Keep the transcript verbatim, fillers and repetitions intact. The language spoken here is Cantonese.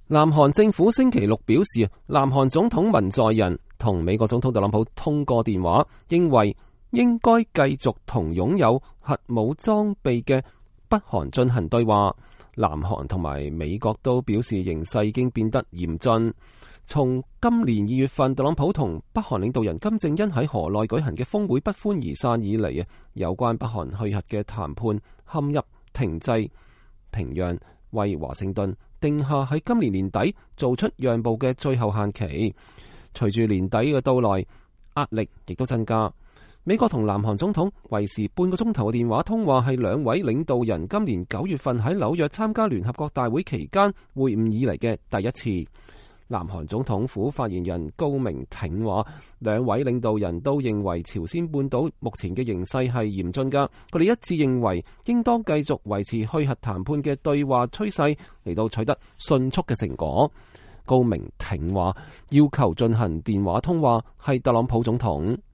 南韓政府星期六表示，南韓總統文在寅同美國總統特朗普通過電話，認為應該繼續同擁有核武裝備嘅北韓進行對話。南韓同埋美國都表示形勢已經變得嚴峻。從今年二月份特朗普同北韓領導人金正恩喺河內舉行嘅峰會不歡而散以嚟啊，有關北韓去核嘅談判陷入停滯。平壤為華盛頓定下喺今年年底做出讓步嘅最後限期。隨住年底嘅到來，壓力亦都增加。美國同南韓總統維持半個鐘頭嘅電話通話，係兩位領導人今年九月份喺紐約參加聯合國大會期間會晤以嚟嘅第一次。南韓總統府發言人高明挺話，兩位領導人都認為朝鮮半島目前嘅形勢係嚴峻噶，佢哋一致認為應當繼續維持去核談判嘅對話趨勢，嚟到取得迅速嘅成果。高明挺話，要求進行電話通話係特朗普總統。